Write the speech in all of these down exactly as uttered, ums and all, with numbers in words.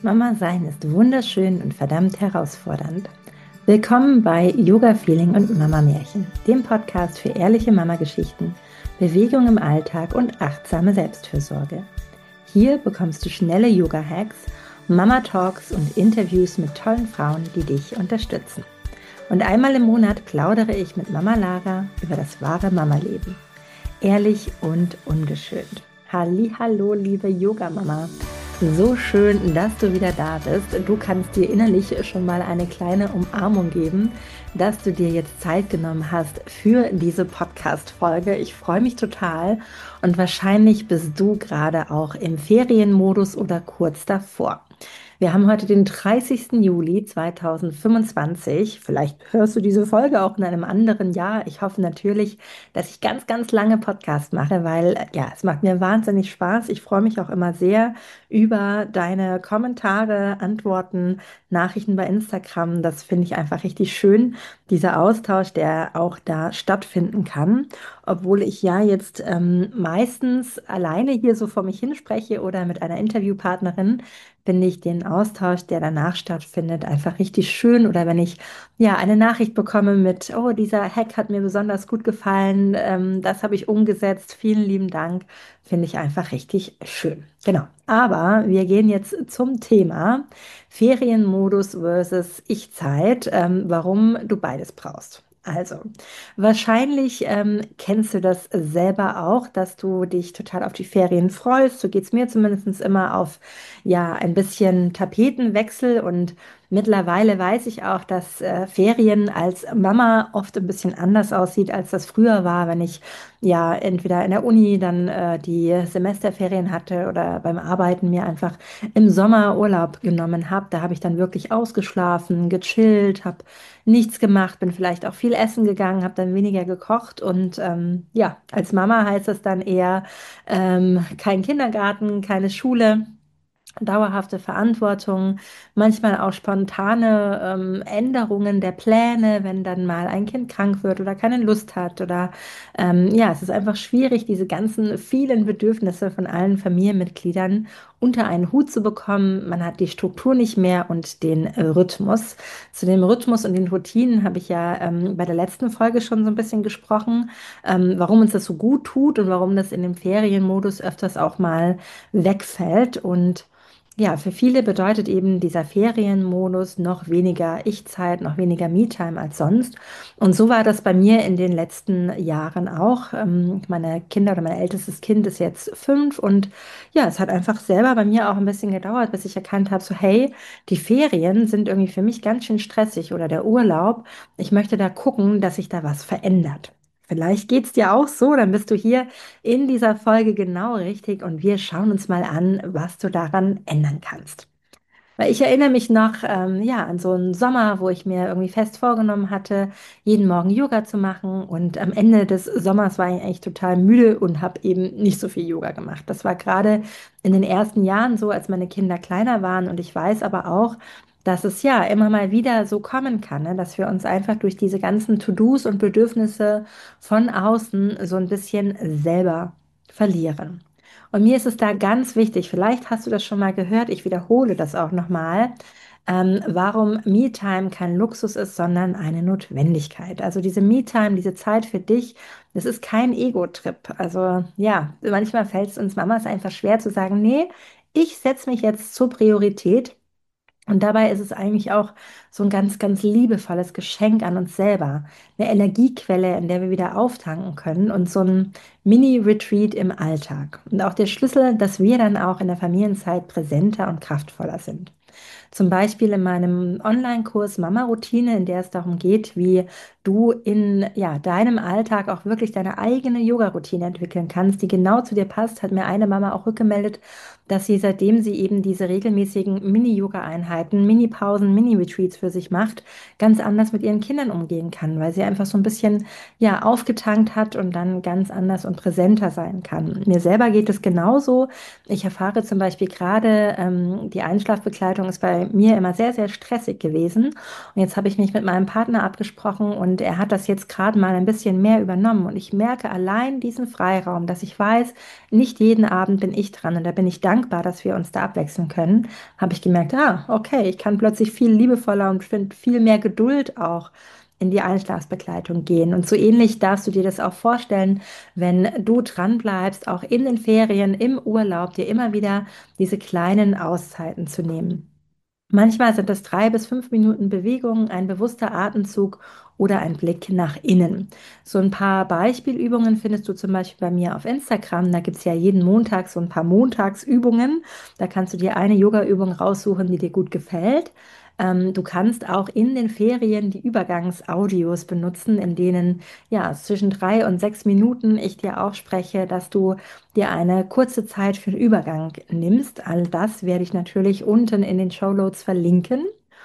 Mama sein ist wunderschön und verdammt herausfordernd. Willkommen bei Yoga Feeling und Mama Märchen, dem Podcast für ehrliche Mama-Geschichten, Bewegung im Alltag und achtsame Selbstfürsorge. Hier bekommst du schnelle Yoga-Hacks, Mama-Talks und Interviews mit tollen Frauen, die dich unterstützen. Und einmal im Monat plaudere ich mit Mama Lara über das wahre Mama-Leben. Ehrlich und ungeschönt. Hallihallo, liebe Yoga-Mama. So schön, dass du wieder da bist. Du kannst dir innerlich schon mal eine kleine Umarmung geben, dass du dir jetzt Zeit genommen hast für diese Podcast-Folge. Ich freue mich total und wahrscheinlich bist du gerade auch im Ferienmodus oder kurz davor. Wir haben heute den dreißigsten Juli zweitausendfünfundzwanzig. Vielleicht hörst du diese Folge auch in einem anderen Jahr. Ich hoffe natürlich, dass ich ganz, ganz lange Podcast mache, weil ja, es macht mir wahnsinnig Spaß. Ich freue mich auch immer sehr über deine Kommentare, Antworten, Nachrichten bei Instagram. Das finde ich einfach richtig schön, dieser Austausch, der auch da stattfinden kann. Obwohl ich ja jetzt ähm, meistens alleine hier so vor mich hinspreche oder mit einer Interviewpartnerin, finde ich den Austausch, der danach stattfindet, einfach richtig schön. Oder wenn ich ja eine Nachricht bekomme mit, oh, dieser Hack hat mir besonders gut gefallen, ähm, das habe ich umgesetzt, vielen lieben Dank, finde ich einfach richtig schön. Genau. Aber wir gehen jetzt zum Thema Ferienmodus versus Ich-Zeit, ähm, warum du beides brauchst. Also, wahrscheinlich ähm, kennst du das selber auch, dass du dich total auf die Ferien freust. So geht es mir zumindest immer auf ja ein bisschen Tapetenwechsel und mittlerweile weiß ich auch, dass äh, Ferien als Mama oft ein bisschen anders aussieht, als das früher war, wenn ich ja entweder in der Uni dann äh, die Semesterferien hatte oder beim Arbeiten mir einfach im Sommer Urlaub genommen habe. Da habe ich dann wirklich ausgeschlafen, gechillt, habe nichts gemacht, bin vielleicht auch viel essen gegangen, habe dann weniger gekocht und ähm, ja, als Mama heißt das dann eher ähm, kein Kindergarten, keine Schule, dauerhafte Verantwortung, manchmal auch spontane ähm, Änderungen der Pläne, wenn dann mal ein Kind krank wird oder keine Lust hat oder ähm, ja, es ist einfach schwierig, diese ganzen vielen Bedürfnisse von allen Familienmitgliedern unter einen Hut zu bekommen. Man hat die Struktur nicht mehr und den äh, Rhythmus. Zu dem Rhythmus und den Routinen habe ich ja ähm, bei der letzten Folge schon so ein bisschen gesprochen, ähm, warum uns das so gut tut und warum das in dem Ferienmodus öfters auch mal wegfällt und ja, für viele bedeutet eben dieser Ferienmodus noch weniger Ich-Zeit, noch weniger Me-Time als sonst. Und so war das bei mir in den letzten Jahren auch. Ähm, Meine Kinder oder mein ältestes Kind ist jetzt fünf und ja, es hat einfach selber bei mir auch ein bisschen gedauert, bis ich erkannt habe, so hey, die Ferien sind irgendwie für mich ganz schön stressig oder der Urlaub. Ich möchte da gucken, dass sich da was verändert. Vielleicht geht es dir auch so, dann bist du hier in dieser Folge genau richtig und wir schauen uns mal an, was du daran ändern kannst. Weil ich erinnere mich noch, ähm, ja, an so einen Sommer, wo ich mir irgendwie fest vorgenommen hatte, jeden Morgen Yoga zu machen und am Ende des Sommers war ich eigentlich total müde und habe eben nicht so viel Yoga gemacht. Das war gerade in den ersten Jahren so, als meine Kinder kleiner waren und ich weiß aber auch, dass es ja immer mal wieder so kommen kann, ne? Dass wir uns einfach durch diese ganzen To-Dos und Bedürfnisse von außen so ein bisschen selber verlieren. Und mir ist es da ganz wichtig, vielleicht hast du das schon mal gehört, ich wiederhole das auch nochmal, ähm, warum Me-Time kein Luxus ist, sondern eine Notwendigkeit. Also diese Me-Time, diese Zeit für dich, das ist kein Ego-Trip. Also ja, manchmal fällt es uns Mamas einfach schwer zu sagen, nee, ich setze mich jetzt zur Priorität. Und dabei ist es eigentlich auch so ein ganz, ganz liebevolles Geschenk an uns selber. Eine Energiequelle, in der wir wieder auftanken können und so ein Mini-Retreat im Alltag. Und auch der Schlüssel, dass wir dann auch in der Familienzeit präsenter und kraftvoller sind. Zum Beispiel in meinem Online-Kurs Mama-Routine, in der es darum geht, wie du in ja, deinem Alltag auch wirklich deine eigene Yoga-Routine entwickeln kannst, die genau zu dir passt, hat mir eine Mama auch rückgemeldet, dass sie, seitdem sie eben diese regelmäßigen Mini-Yoga-Einheiten, Mini-Pausen, Mini-Retreats für sich macht, ganz anders mit ihren Kindern umgehen kann, weil sie einfach so ein bisschen ja, aufgetankt hat und dann ganz anders und präsenter sein kann. Mir selber geht es genauso. Ich erfahre zum Beispiel gerade ähm, die Einschlafbegleitung Arbeitsvorbereitung ist bei mir immer sehr, sehr stressig gewesen. Und jetzt habe ich mich mit meinem Partner abgesprochen und er hat das jetzt gerade mal ein bisschen mehr übernommen. Und ich merke allein diesen Freiraum, dass ich weiß, nicht jeden Abend bin ich dran. Und da bin ich dankbar, dass wir uns da abwechseln können. Habe ich gemerkt, ah, okay, ich kann plötzlich viel liebevoller und finde viel mehr Geduld auch in die Einschlafsbegleitung gehen. Und so ähnlich darfst du dir das auch vorstellen, wenn du dran bleibst, auch in den Ferien, im Urlaub, dir immer wieder diese kleinen Auszeiten zu nehmen. Manchmal sind es drei bis fünf Minuten Bewegung, ein bewusster Atemzug oder ein Blick nach innen. So ein paar Beispielübungen findest du zum Beispiel bei mir auf Instagram. Da gibt es ja jeden Montag so ein paar Montagsübungen. Da kannst du dir eine Yoga-Übung raussuchen, die dir gut gefällt. Ähm, du kannst auch in den Ferien die Übergangsaudios benutzen, in denen ja zwischen drei und sechs Minuten ich dir auch spreche, dass du dir eine kurze Zeit für den Übergang nimmst. All das werde ich natürlich unten in den Shownotes verlinken.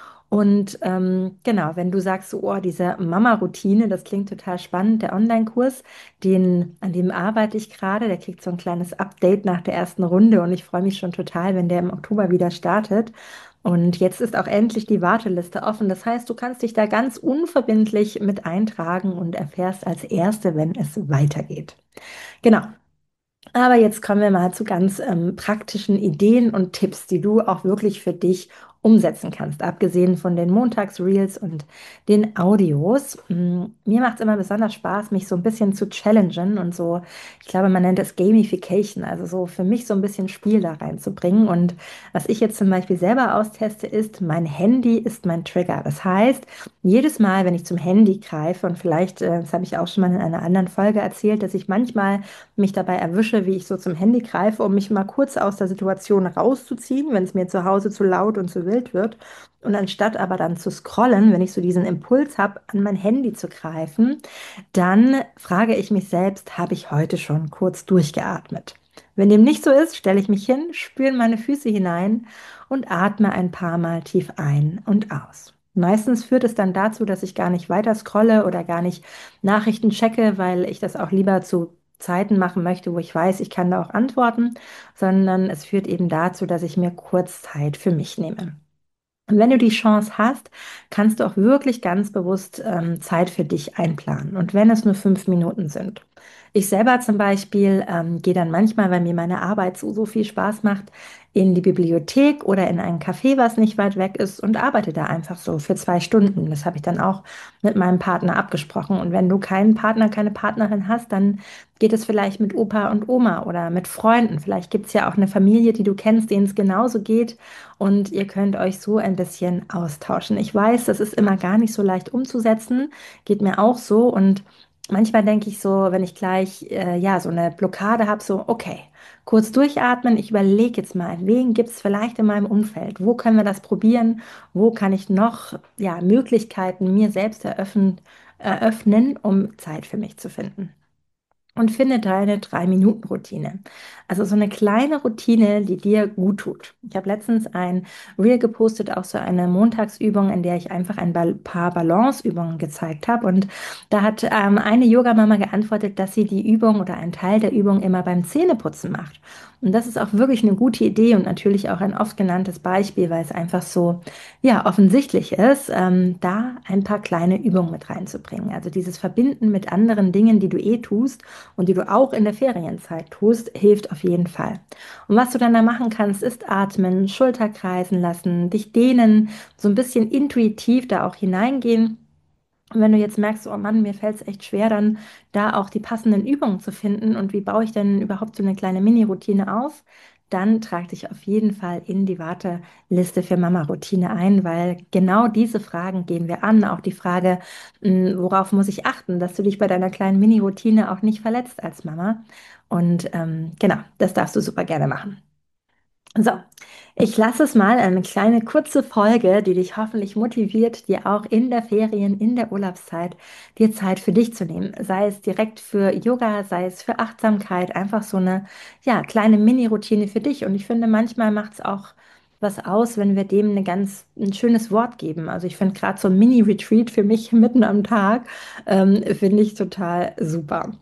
Und ähm, genau, wenn du sagst, so, oh, diese Mama-Routine, das klingt total spannend, der Online-Kurs, den, an dem arbeite ich gerade, der kriegt so ein kleines Update nach der ersten Runde und ich freue mich schon total, wenn der im Oktober wieder startet. Und jetzt ist auch endlich die Warteliste offen. Das heißt, du kannst dich da ganz unverbindlich mit eintragen und erfährst als Erste, wenn es weitergeht. Genau. Aber jetzt kommen wir mal zu ganz ähm, praktischen Ideen und Tipps, die du auch wirklich für dich umsetzen kannst, abgesehen von den Montagsreels und den Audios. Mm, Mir macht es immer besonders Spaß, mich so ein bisschen zu challengen und so, ich glaube, man nennt es Gamification, also so für mich so ein bisschen Spiel da reinzubringen. Und was ich jetzt zum Beispiel selber austeste, ist, mein Handy ist mein Trigger. Das heißt, jedes Mal, wenn ich zum Handy greife, und vielleicht, äh, das habe ich auch schon mal in einer anderen Folge erzählt, dass ich manchmal mich dabei erwische, wie ich so zum Handy greife, um mich mal kurz aus der Situation rauszuziehen, wenn es mir zu Hause zu laut und zu wild wird. Und anstatt aber dann zu scrollen, wenn ich so diesen Impuls habe, an mein Handy zu greifen, dann frage ich mich selbst, habe ich heute schon kurz durchgeatmet? Wenn dem nicht so ist, stelle ich mich hin, spüre meine Füße hinein und atme ein paar Mal tief ein und aus. Meistens führt es dann dazu, dass ich gar nicht weiter scrolle oder gar nicht Nachrichten checke, weil ich das auch lieber zu Zeiten machen möchte, wo ich weiß, ich kann da auch antworten, sondern es führt eben dazu, dass ich mir kurz Zeit für mich nehme. Und wenn du die Chance hast, kannst du auch wirklich ganz bewusst ähm, Zeit für dich einplanen. Und wenn es nur fünf Minuten sind. Ich selber zum Beispiel ähm, gehe dann manchmal, weil mir meine Arbeit so, so viel Spaß macht, in die Bibliothek oder in ein Café, was nicht weit weg ist, und arbeite da einfach so für zwei Stunden. Das habe ich dann auch mit meinem Partner abgesprochen. Und wenn du keinen Partner, keine Partnerin hast, dann geht es vielleicht mit Opa und Oma oder mit Freunden. Vielleicht gibt es ja auch eine Familie, die du kennst, denen es genauso geht und ihr könnt euch so ein bisschen austauschen. Ich weiß, das ist immer gar nicht so leicht umzusetzen, geht mir auch so und manchmal denke ich so, wenn ich gleich äh, ja so eine Blockade habe, so okay, kurz durchatmen, ich überlege jetzt mal, wen gibt es vielleicht in meinem Umfeld? Wo können wir das probieren? Wo kann ich noch ja Möglichkeiten mir selbst eröffnen, eröffnen, um Zeit für mich zu finden? Und finde deine drei-Minuten-Routine. Also so eine kleine Routine, die dir gut tut. Ich habe letztens ein Reel gepostet, auch so eine Montagsübung, in der ich einfach ein ba- paar Balanceübungen gezeigt habe. Und da hat ähm, eine Yogamama geantwortet, dass sie die Übung oder einen Teil der Übung immer beim Zähneputzen macht. Und das ist auch wirklich eine gute Idee und natürlich auch ein oft genanntes Beispiel, weil es einfach so, ja, offensichtlich ist, ähm, da ein paar kleine Übungen mit reinzubringen. Also dieses Verbinden mit anderen Dingen, die du eh tust und die du auch in der Ferienzeit tust, hilft auf jeden Fall. Und was du dann da machen kannst, ist atmen, Schulter kreisen lassen, dich dehnen, so ein bisschen intuitiv da auch hineingehen. Und wenn du jetzt merkst, oh Mann, mir fällt es echt schwer, dann da auch die passenden Übungen zu finden und wie baue ich denn überhaupt so eine kleine Mini-Routine auf, dann trag dich auf jeden Fall in die Warteliste für Mama-Routine ein, weil genau diese Fragen gehen wir an. Auch die Frage, mh, worauf muss ich achten, dass du dich bei deiner kleinen Mini-Routine auch nicht verletzt als Mama. Und ähm, genau, das darfst du super gerne machen. So, ich lasse es mal eine kleine kurze Folge, die dich hoffentlich motiviert, dir auch in der Ferien, in der Urlaubszeit, dir Zeit für dich zu nehmen. Sei es direkt für Yoga, sei es für Achtsamkeit, einfach so eine, ja, kleine Mini-Routine für dich. Und ich finde, manchmal macht es auch was aus, wenn wir dem eine ganz, ein schönes Wort geben. Also ich finde gerade so ein Mini-Retreat für mich mitten am Tag, ähm, finde ich total super.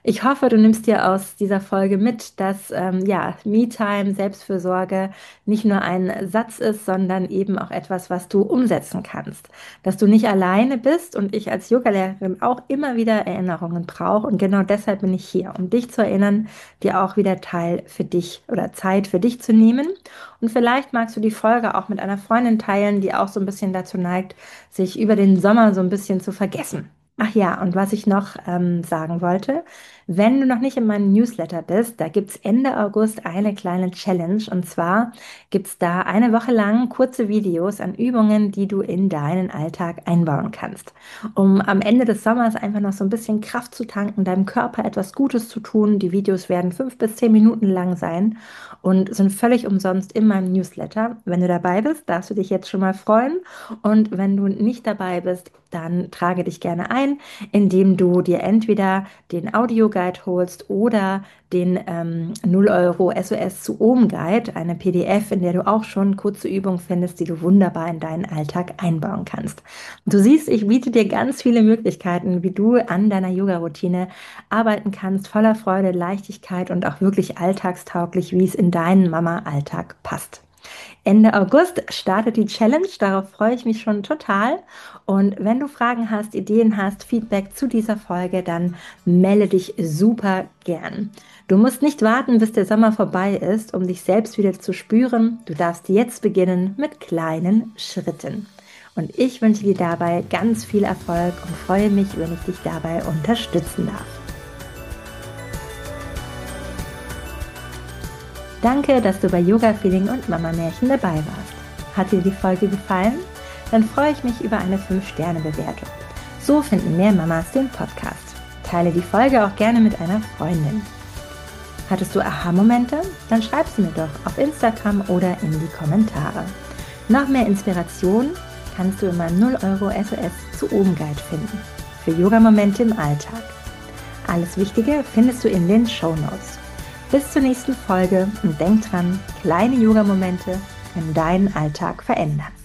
Ich hoffe, du nimmst dir aus dieser Folge mit, dass ähm, ja, Me-Time, Selbstfürsorge nicht nur ein Satz ist, sondern eben auch etwas, was du umsetzen kannst. Dass du nicht alleine bist und ich als Yogalehrerin auch immer wieder Erinnerungen brauche. Und genau deshalb bin ich hier, um dich zu erinnern, dir auch wieder Teil für dich oder Zeit für dich zu nehmen. Und vielleicht magst du die Folge auch mit einer Freundin teilen, die auch so ein bisschen dazu neigt, sich über den Sommer so ein bisschen zu vergessen. Ach ja, und was ich noch ähm, sagen wollte, wenn du noch nicht in meinem Newsletter bist, da gibt es Ende August eine kleine Challenge. Und zwar gibt es da eine Woche lang kurze Videos an Übungen, die du in deinen Alltag einbauen kannst, um am Ende des Sommers einfach noch so ein bisschen Kraft zu tanken, deinem Körper etwas Gutes zu tun. Die Videos werden fünf bis zehn Minuten lang sein und sind völlig umsonst in meinem Newsletter. Wenn du dabei bist, darfst du dich jetzt schon mal freuen. Und wenn du nicht dabei bist, dann trage dich gerne ein, indem du dir entweder den Audioguide holst oder den ähm, null Euro S O S zu Ohm Guide, eine P D F, in der du auch schon kurze Übungen findest, die du wunderbar in deinen Alltag einbauen kannst. Du siehst, ich biete dir ganz viele Möglichkeiten, wie du an deiner Yoga-Routine arbeiten kannst, voller Freude, Leichtigkeit und auch wirklich alltagstauglich, wie es in deinen Mama-Alltag passt. Ende August startet die Challenge, darauf freue ich mich schon total. Und wenn du Fragen hast, Ideen hast, Feedback zu dieser Folge, dann melde dich super gern. Du musst nicht warten, bis der Sommer vorbei ist, um dich selbst wieder zu spüren. Du darfst jetzt beginnen mit kleinen Schritten. Und ich wünsche dir dabei ganz viel Erfolg und freue mich, wenn ich dich dabei unterstützen darf. Danke, dass du bei Yoga Feeling und Mama Märchen dabei warst. Hat dir die Folge gefallen? Dann freue ich mich über eine fünf Sterne Bewertung. So finden mehr Mamas den Podcast. Teile die Folge auch gerne mit einer Freundin. Hattest du Aha-Momente? Dann schreib sie mir doch auf Instagram oder in die Kommentare. Noch mehr Inspiration kannst du in meinem null Euro S O S zu Ohm Guide finden. Für Yoga-Momente im Alltag. Alles Wichtige findest du in den Shownotes. Bis zur nächsten Folge und denk dran, kleine Yoga-Momente können deinen Alltag verändern.